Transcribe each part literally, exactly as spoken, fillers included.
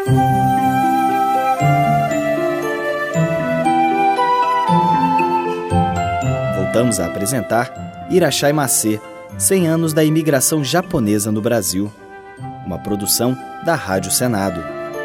Voltamos a apresentar Irachai Macê, cem anos da imigração japonesa no Brasil. Uma produção da Rádio Senado.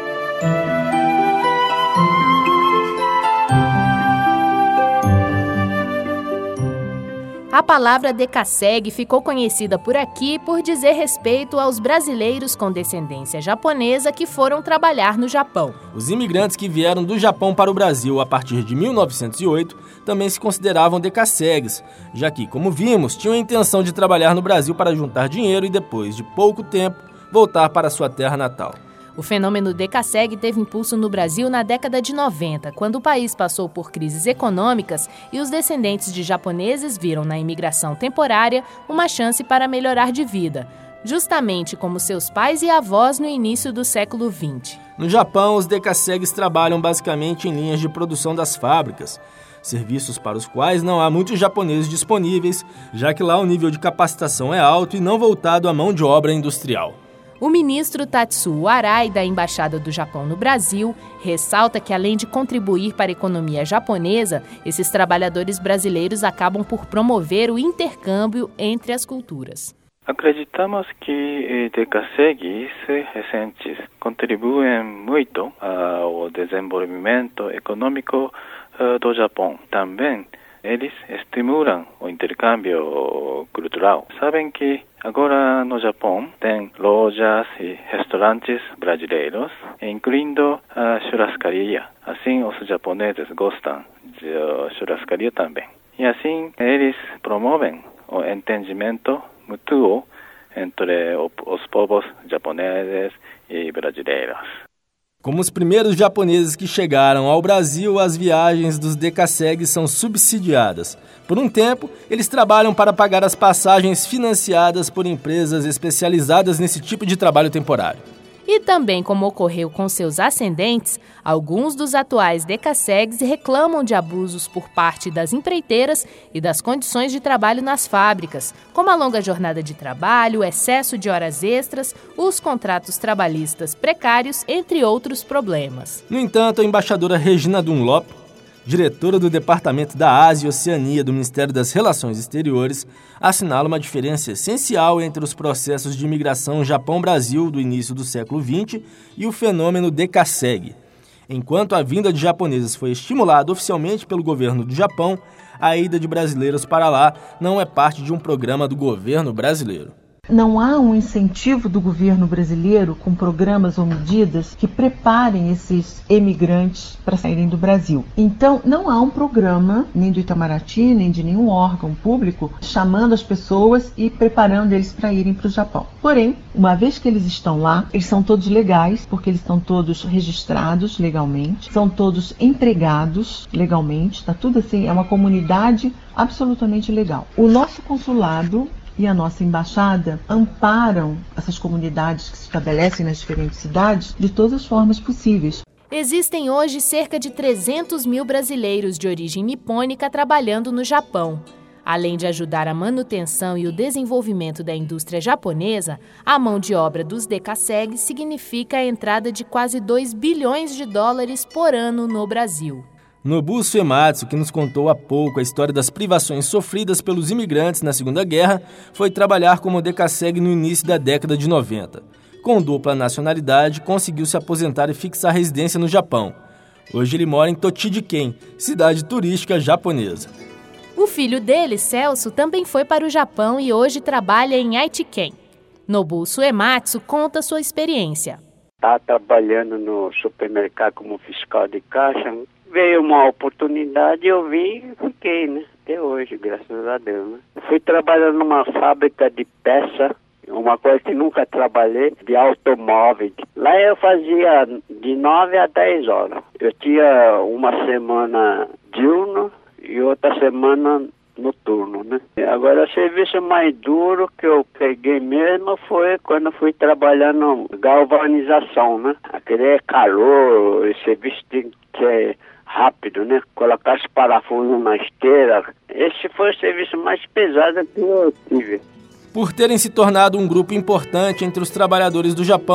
A palavra Decassegue ficou conhecida por aqui por dizer respeito aos brasileiros com descendência japonesa que foram trabalhar no Japão. Os imigrantes que vieram do Japão para o Brasil a partir de mil novecentos e oito também se consideravam decassegues, já que, como vimos, tinham a intenção de trabalhar no Brasil para juntar dinheiro e depois de pouco tempo voltar para sua terra natal. O fenômeno Decassegue teve impulso no Brasil na década de noventa, quando o país passou por crises econômicas e os descendentes de japoneses viram na imigração temporária uma chance para melhorar de vida, justamente como seus pais e avós no início do século vinte. No Japão, os decassegues trabalham basicamente em linhas de produção das fábricas, serviços para os quais não há muitos japoneses disponíveis, já que lá o nível de capacitação é alto e não voltado à mão de obra industrial. O ministro Tatsuo Arai, da Embaixada do Japão no Brasil, ressalta que, além de contribuir para a economia japonesa, esses trabalhadores brasileiros acabam por promover o intercâmbio entre as culturas. Acreditamos que decassegues recentes contribuem muito ao desenvolvimento econômico do Japão. Também eles estimulam o intercâmbio cultural. Sabem que agora no Japão tem lojas e restaurantes brasileiros, incluindo a churrascaria. Assim, os japoneses gostam de churrascaria também. E assim, eles promovem o entendimento mútuo entre os povos japoneses e brasileiros. Como os primeiros japoneses que chegaram ao Brasil, as viagens dos decassegues são subsidiadas. Por um tempo, eles trabalham para pagar as passagens financiadas por empresas especializadas nesse tipo de trabalho temporário. E também, como ocorreu com seus ascendentes, alguns dos atuais decassegues reclamam de abusos por parte das empreiteiras e das condições de trabalho nas fábricas, como a longa jornada de trabalho, o excesso de horas extras, os contratos trabalhistas precários, entre outros problemas. No entanto, a embaixadora Regina Dunlop, diretora do Departamento da Ásia e Oceania do Ministério das Relações Exteriores, assinala uma diferença essencial entre os processos de imigração Japão-Brasil do início do século vinte e o fenômeno decassegue. Enquanto a vinda de japoneses foi estimulada oficialmente pelo governo do Japão, a ida de brasileiros para lá não é parte de um programa do governo brasileiro. Não há um incentivo do governo brasileiro com programas ou medidas que preparem esses emigrantes para saírem do Brasil. Então, não há um programa, nem do Itamaraty, nem de nenhum órgão público, chamando as pessoas e preparando eles para irem para o Japão. Porém, uma vez que eles estão lá, eles são todos legais, porque eles estão todos registrados legalmente, são todos empregados legalmente, está tudo assim, é uma comunidade absolutamente legal. O nosso consulado e a nossa embaixada amparam essas comunidades que se estabelecem nas diferentes cidades de todas as formas possíveis. Existem hoje cerca de trezentos mil brasileiros de origem nipônica trabalhando no Japão. Além de ajudar a manutenção e o desenvolvimento da indústria japonesa, a mão de obra dos decassegues significa a entrada de quase dois bilhões de dólares por ano no Brasil. Nobuo Uematsu, que nos contou há pouco a história das privações sofridas pelos imigrantes na Segunda Guerra, foi trabalhar como decassegue no início da década de noventa. Com dupla nacionalidade, conseguiu se aposentar e fixar residência no Japão. Hoje ele mora em Tochigi-ken, cidade turística japonesa. O filho dele, Celso, também foi para o Japão e hoje trabalha em Aichi-ken. Nobuo Uematsu conta sua experiência. Está trabalhando no supermercado como fiscal de caixa. Veio uma oportunidade, eu vim e fiquei, né? Até hoje, graças a Deus, né? Fui trabalhar numa fábrica de peça, uma coisa que nunca trabalhei, de automóveis. Lá eu fazia de nove a dez horas. Eu tinha uma semana diurno e outra semana noturno, né? Agora, o serviço mais duro que eu peguei mesmo foi quando eu fui trabalhar na galvanização, né? Aquele é calor, esse serviço tem que ser rápido, né? Colocar os parafusos na esteira. Esse foi o serviço mais pesado que eu tive. Por terem se tornado um grupo importante entre os trabalhadores do Japão,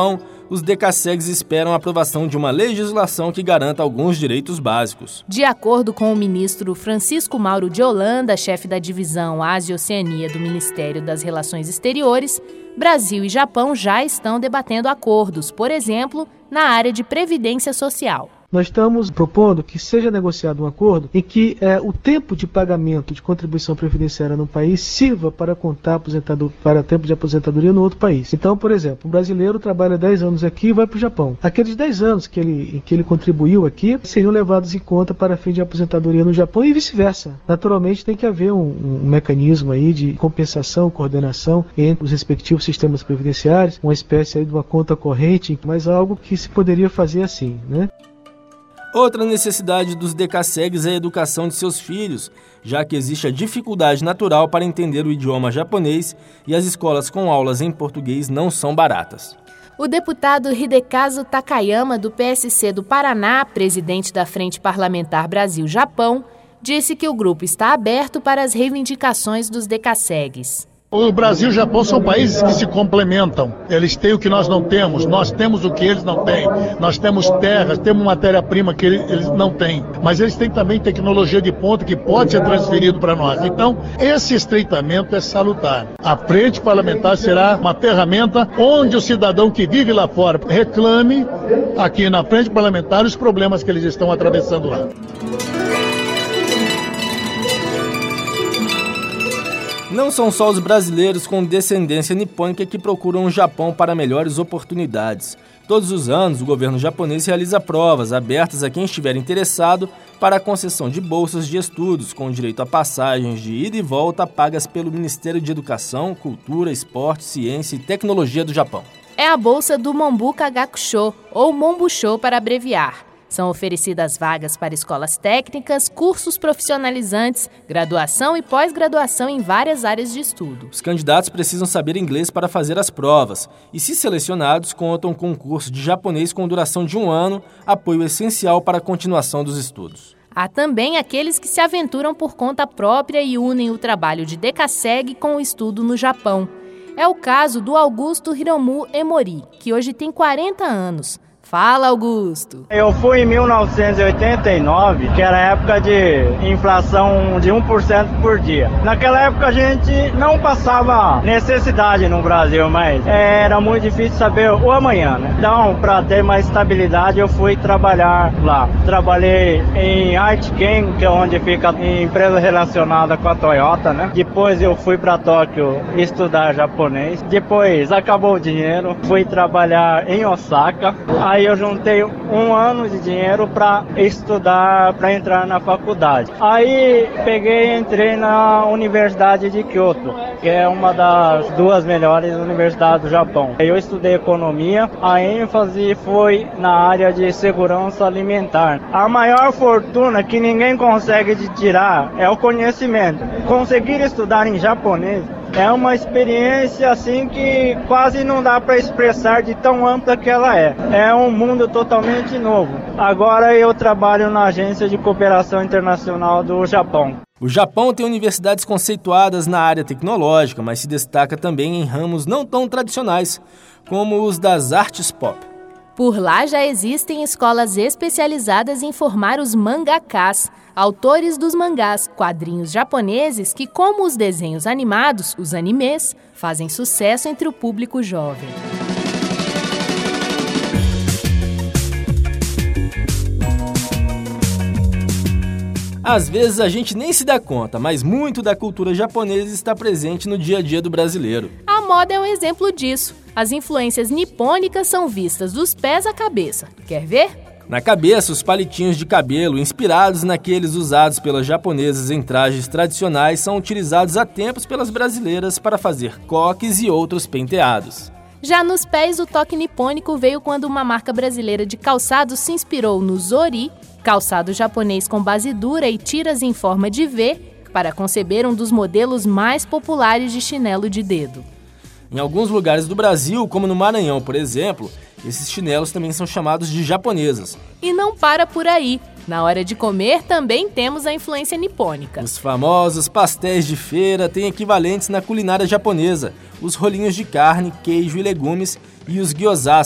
os decassegues esperam a aprovação de uma legislação que garanta alguns direitos básicos. De acordo com o ministro Francisco Mauro de Holanda, chefe da divisão Ásia e Oceania do Ministério das Relações Exteriores, Brasil e Japão já estão debatendo acordos, por exemplo, na área de previdência social. Nós estamos propondo que seja negociado um acordo em que é, o tempo de pagamento de contribuição previdenciária no país sirva para contar aposentado, para tempo de aposentadoria no outro país. Então, por exemplo, um brasileiro trabalha dez anos aqui e vai para o Japão. Aqueles dez anos que ele, que ele contribuiu aqui seriam levados em conta para fim de aposentadoria no Japão e vice-versa. Naturalmente tem que haver um, um mecanismo aí de compensação, coordenação entre os respectivos sistemas previdenciários, uma espécie aí de uma conta corrente, mas algo que se poderia fazer assim, né? Outra necessidade dos decassegues é a educação de seus filhos, já que existe a dificuldade natural para entender o idioma japonês e as escolas com aulas em português não são baratas. O deputado Hidekazu Takayama, do P S C do Paraná, presidente da Frente Parlamentar Brasil-Japão, disse que o grupo está aberto para as reivindicações dos decassegues. O Brasil e o Japão são países que se complementam. Eles têm o que nós não temos, nós temos o que eles não têm. Nós temos terras, temos matéria-prima que eles não têm. Mas eles têm também tecnologia de ponta que pode ser transferido para nós. Então, esse estreitamento é salutar. A frente parlamentar será uma ferramenta onde o cidadão que vive lá fora reclame aqui na frente parlamentar os problemas que eles estão atravessando lá. Não são só os brasileiros com descendência nipônica que procuram o Japão para melhores oportunidades. Todos os anos, o governo japonês realiza provas abertas a quem estiver interessado para a concessão de bolsas de estudos, com direito a passagens de ida e volta pagas pelo Ministério de Educação, Cultura, Esporte, Ciência e Tecnologia do Japão. É a bolsa do Mombuka Gakusho, ou Mombusho para abreviar. São oferecidas vagas para escolas técnicas, cursos profissionalizantes, graduação e pós-graduação em várias áreas de estudo. Os candidatos precisam saber inglês para fazer as provas e, se selecionados, contam com um curso de japonês com duração de um ano, apoio essencial para a continuação dos estudos. Há também aqueles que se aventuram por conta própria e unem o trabalho de decassegue com o estudo no Japão. É o caso do Augusto Hiromu Emori, que hoje tem quarenta anos. Fala, Augusto. Eu fui em mil novecentos e oitenta e nove, que era a época de inflação de um por cento por dia. Naquela época a gente não passava necessidade no Brasil, mas era muito difícil saber o amanhã, né? Então, para ter mais estabilidade, eu fui trabalhar lá. Trabalhei em Aichiken, que é onde fica a empresa relacionada com a Toyota, né? Depois eu fui para Tóquio estudar japonês. Depois acabou o dinheiro, fui trabalhar em Osaka. Aí eu juntei um ano de dinheiro para estudar, para entrar na faculdade. Aí peguei e entrei na Universidade de Kyoto, que é uma das duas melhores universidades do Japão. Eu estudei economia, a ênfase foi na área de segurança alimentar. A maior fortuna que ninguém consegue de tirar é o conhecimento. Conseguir estudar em japonês é uma experiência assim que quase não dá para expressar de tão ampla que ela é. É um mundo totalmente novo. Agora eu trabalho na Agência de Cooperação Internacional do Japão. O Japão tem universidades conceituadas na área tecnológica, mas se destaca também em ramos não tão tradicionais, como os das artes pop. Por lá já existem escolas especializadas em formar os mangakás, autores dos mangás, quadrinhos japoneses que, como os desenhos animados, os animes, fazem sucesso entre o público jovem. Às vezes a gente nem se dá conta, mas muito da cultura japonesa está presente no dia a dia do brasileiro. A moda é um exemplo disso. As influências nipônicas são vistas dos pés à cabeça. Quer ver? Na cabeça, os palitinhos de cabelo, inspirados naqueles usados pelas japonesas em trajes tradicionais, são utilizados há tempos pelas brasileiras para fazer coques e outros penteados. Já nos pés, o toque nipônico veio quando uma marca brasileira de calçados se inspirou no Zori, calçado japonês com base dura e tiras em forma de V, para conceber um dos modelos mais populares de chinelo de dedo. Em alguns lugares do Brasil, como no Maranhão, por exemplo, esses chinelos também são chamados de japonesas. E não para por aí. Na hora de comer, também temos a influência nipônica. Os famosos pastéis de feira têm equivalentes na culinária japonesa, os rolinhos de carne, queijo e legumes e os gyozas,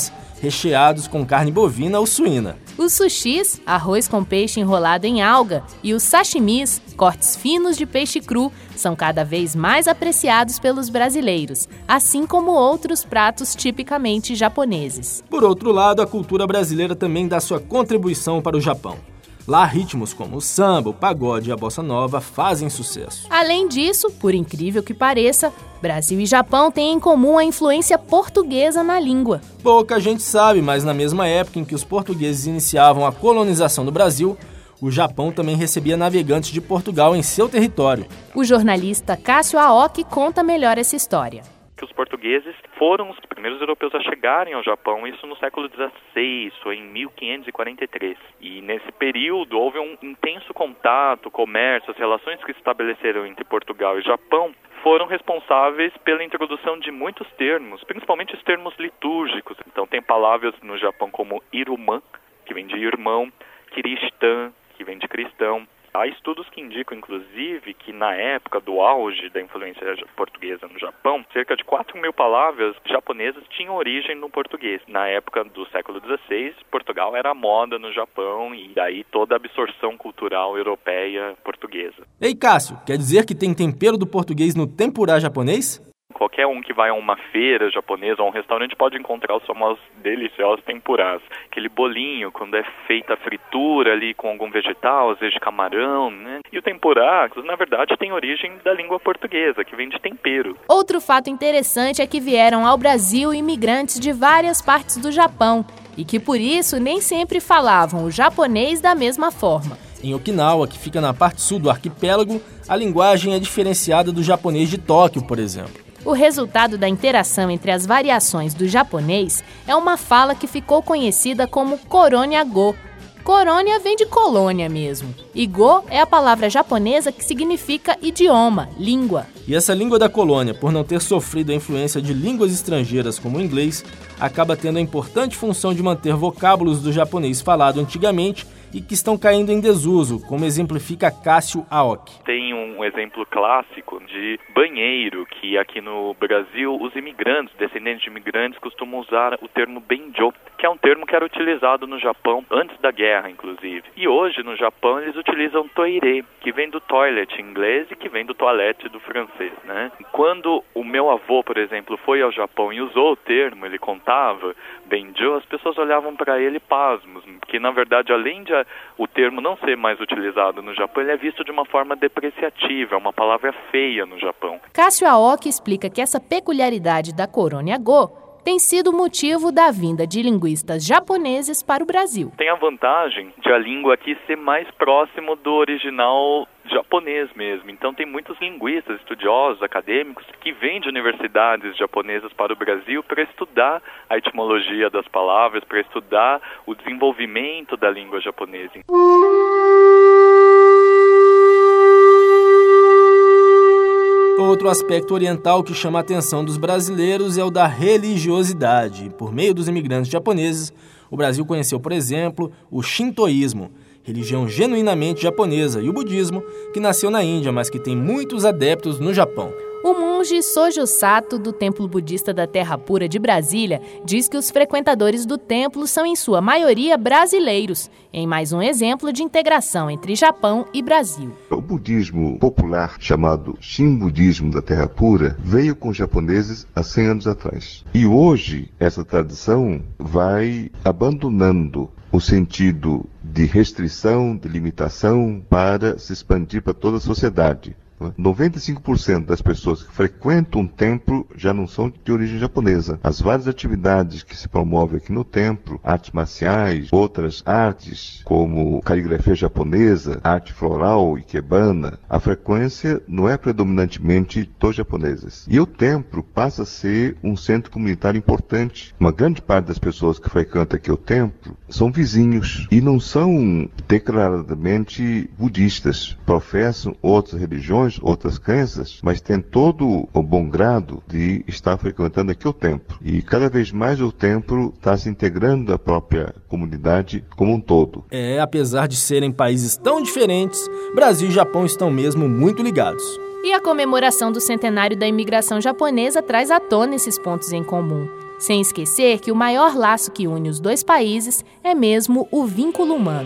recheados com carne bovina ou suína. Os sushis, arroz com peixe enrolado em alga, e os sashimis, cortes finos de peixe cru, são cada vez mais apreciados pelos brasileiros, assim como outros pratos tipicamente japoneses. Por outro lado, a cultura brasileira também dá sua contribuição para o Japão. Lá, ritmos como o samba, o pagode e a bossa nova fazem sucesso. Além disso, por incrível que pareça, Brasil e Japão têm em comum a influência portuguesa na língua. Pouca gente sabe, mas na mesma época em que os portugueses iniciavam a colonização do Brasil, o Japão também recebia navegantes de Portugal em seu território. O jornalista Cássio Aoki conta melhor essa história. Os portugueses foram os primeiros europeus a chegarem ao Japão, isso no século dezesseis, foi em mil quinhentos e quarenta e três. E nesse período houve um intenso contato, comércio, as relações que se estabeleceram entre Portugal e Japão foram responsáveis pela introdução de muitos termos, principalmente os termos litúrgicos. Então tem palavras no Japão como irumã, que vem de irmão, cristã, que vem de cristão. Há estudos que indicam, inclusive, que na época do auge da influência portuguesa no Japão, cerca de quatro mil palavras japonesas tinham origem no português. Na época do século dezesseis, Portugal era a moda no Japão e daí toda a absorção cultural europeia portuguesa. Ei, Cássio, quer dizer que tem tempero do português no tempurá japonês? Qualquer um que vai a uma feira japonesa ou a um restaurante pode encontrar os famosos deliciosos tempurás. Aquele bolinho, quando é feita a fritura ali com algum vegetal, às vezes de camarão, né? E o tempurá, na verdade, tem origem da língua portuguesa, que vem de tempero. Outro fato interessante é que vieram ao Brasil imigrantes de várias partes do Japão e que, por isso, nem sempre falavam o japonês da mesma forma. Em Okinawa, que fica na parte sul do arquipélago, a linguagem é diferenciada do japonês de Tóquio, por exemplo. O resultado da interação entre as variações do japonês é uma fala que ficou conhecida como Korônia-go. Korônia vem de colônia mesmo. E go é a palavra japonesa que significa idioma, língua. E essa língua da colônia, por não ter sofrido a influência de línguas estrangeiras como o inglês, acaba tendo a importante função de manter vocábulos do japonês falado antigamente e que estão caindo em desuso, como exemplifica Cássio Aoki. Tem um exemplo clássico de banheiro, que aqui no Brasil os imigrantes, descendentes de imigrantes, costumam usar o termo benjô, que é um termo que era utilizado no Japão antes da guerra, inclusive. E hoje, no Japão, eles utilizam toire, que vem do toilet em inglês e que vem do toilette do francês, né? Quando o meu avô, por exemplo, foi ao Japão e usou o termo, ele contava benjô, as pessoas olhavam para ele pasmos, que na verdade, além de o termo não ser mais utilizado no Japão, ele é visto de uma forma depreciativa, é uma palavra feia no Japão. Cássio Aoki explica que essa peculiaridade da Korônia-go tem sido motivo da vinda de linguistas japoneses para o Brasil. Tem a vantagem de a língua aqui ser mais próximo do original japonês mesmo. Então tem muitos linguistas, estudiosos, acadêmicos que vêm de universidades japonesas para o Brasil para estudar a etimologia das palavras, para estudar o desenvolvimento da língua japonesa. Outro aspecto oriental que chama a atenção dos brasileiros é o da religiosidade. Por meio dos imigrantes japoneses, o Brasil conheceu, por exemplo, o shintoísmo, religião genuinamente japonesa, e o budismo, que nasceu na Índia, mas que tem muitos adeptos no Japão. O monge Sojo Sato, do Templo Budista da Terra Pura de Brasília, diz que os frequentadores do templo são, em sua maioria, brasileiros, em mais um exemplo de integração entre Japão e Brasil. O budismo popular, chamado Shin-budismo da Terra Pura, veio com os japoneses há cem anos atrás. E hoje, essa tradição vai abandonando o sentido de restrição, de limitação, para se expandir para toda a sociedade. noventa e cinco por cento das pessoas que frequentam um templo já não são de origem japonesa. As várias atividades que se promovem aqui no templo, artes marciais, outras artes, como caligrafia japonesa, arte floral, ikebana, a frequência não é predominantemente dos japoneses. E o templo passa a ser um centro comunitário importante. Uma grande parte das pessoas que frequentam aqui o templo são vizinhos e não são declaradamente budistas. Professam outras religiões, outras crenças, mas tem todo o bom grado de estar frequentando aqui o templo. E cada vez mais o templo está se integrando à própria comunidade como um todo. É, apesar de serem países tão diferentes, Brasil e Japão estão mesmo muito ligados. E a comemoração do centenário da imigração japonesa traz à tona esses pontos em comum. Sem esquecer que o maior laço que une os dois países é mesmo o vínculo humano.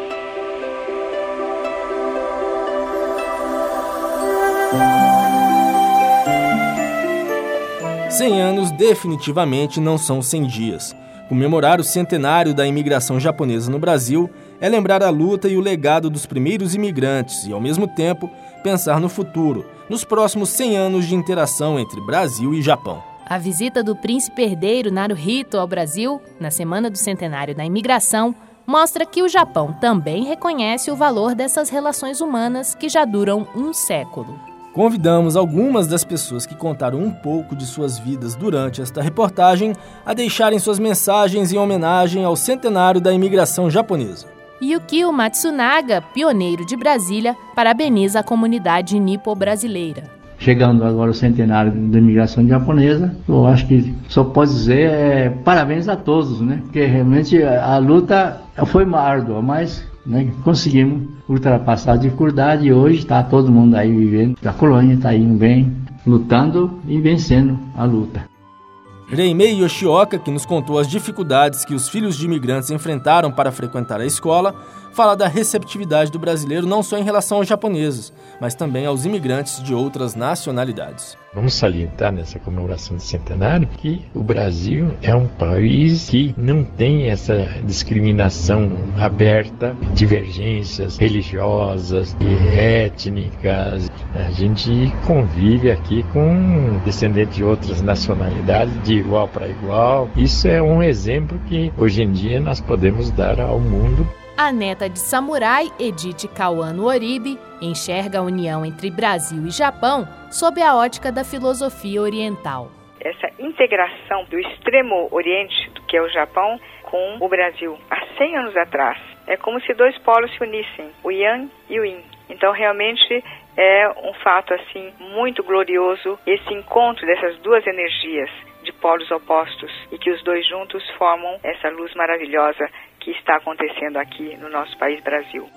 Cem anos definitivamente não são cem dias. Comemorar o centenário da imigração japonesa no Brasil é lembrar a luta e o legado dos primeiros imigrantes e, ao mesmo tempo, pensar no futuro, nos próximos cem anos de interação entre Brasil e Japão. A visita do príncipe herdeiro Naruhito ao Brasil, na semana do centenário da imigração, mostra que o Japão também reconhece o valor dessas relações humanas que já duram um século. Convidamos algumas das pessoas que contaram um pouco de suas vidas durante esta reportagem a deixarem suas mensagens em homenagem ao centenário da imigração japonesa. Yukio Matsunaga, pioneiro de Brasília, parabeniza a comunidade nipo-brasileira. Chegando agora o centenário da imigração japonesa, eu acho que só posso dizer é, parabéns a todos, né? Porque realmente a luta foi árdua, mas né, conseguimos ultrapassar a dificuldade e hoje está todo mundo aí vivendo, a colônia está indo bem, lutando e vencendo a luta. Reimei Yoshioka, que nos contou as dificuldades que os filhos de imigrantes enfrentaram para frequentar a escola, fala da receptividade do brasileiro não só em relação aos japoneses, mas também aos imigrantes de outras nacionalidades. Vamos salientar nessa comemoração de centenário que o Brasil é um país que não tem essa discriminação aberta, divergências religiosas e étnicas. A gente convive aqui com descendentes de outras nacionalidades de igual para igual. Isso é um exemplo que hoje em dia nós podemos dar ao mundo. A neta de samurai, Edith Kawano Oribe, enxerga a união entre Brasil e Japão sob a ótica da filosofia oriental. Essa integração do extremo oriente, que é o Japão, com o Brasil, há cem anos atrás, é como se dois polos se unissem, o Yang e o Yin. Então, realmente, é um fato assim muito glorioso esse encontro dessas duas energias de polos opostos e que os dois juntos formam essa luz maravilhosa que está acontecendo aqui no nosso país Brasil.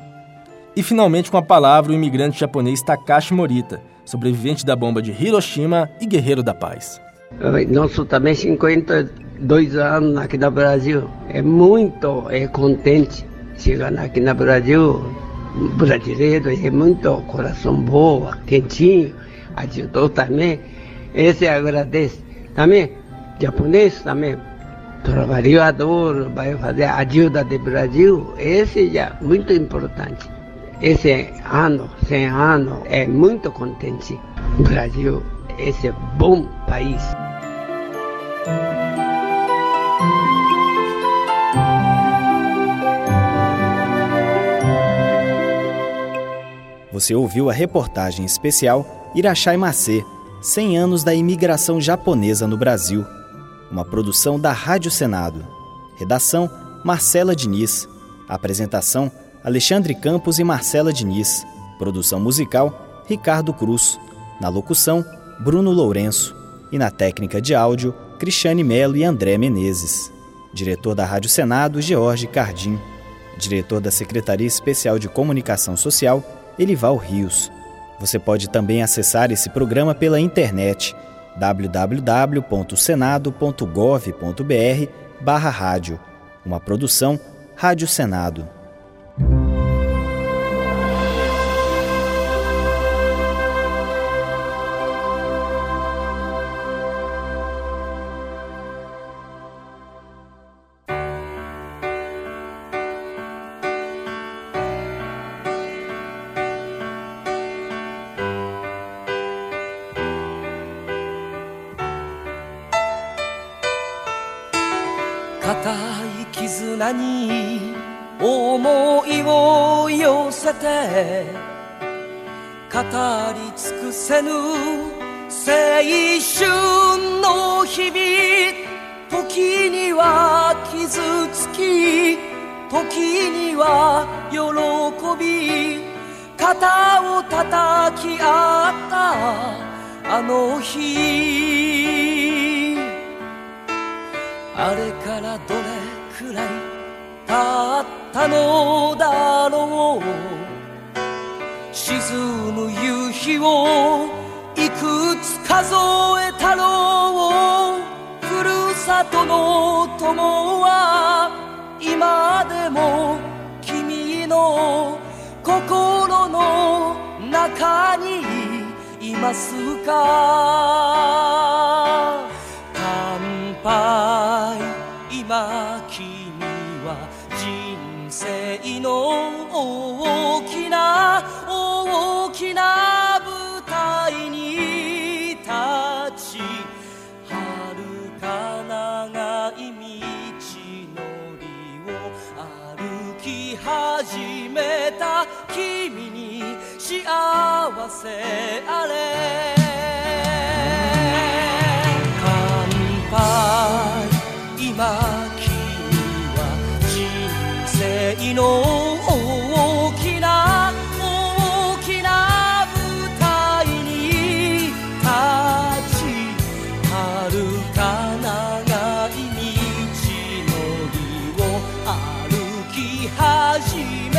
E finalmente com a palavra o imigrante japonês Takashi Morita, sobrevivente da bomba de Hiroshima e guerreiro da paz. Nosso também cinquenta e dois anos aqui no Brasil. É muito é, contente chegar aqui no Brasil. Brasileiro é muito coração boa, quentinho, ajudou também. Esse agradece. Também, japonês também. Trabalhador, vai fazer ajuda do Brasil, esse já é muito importante. Esse ano, cem anos, é muito contente. O Brasil, esse é bom país. Você ouviu a reportagem especial Irachai Macê, cem anos da imigração japonesa no Brasil. Uma produção da Rádio Senado. Redação, Marcela Diniz. Apresentação, Alexandre Campos e Marcela Diniz. Produção musical, Ricardo Cruz. Na locução, Bruno Lourenço. E na técnica de áudio, Cristiane Melo e André Menezes. Diretor da Rádio Senado, George Cardim. Diretor da Secretaria Especial de Comunicação Social, Elival Rios. Você pode também acessar esse programa pela internet w w w ponto senado ponto gov ponto b r barra rádio. Uma produção Rádio Senado. との友は今でも君の心の中にいますか。乾杯。今君は人生の大きな大きな舞台に立ち、遥か長い道のりを歩き始めた君に幸せあれ。乾杯。今君は人生の大きな大きな舞台に立ち、遥か長い道のりを歩き始め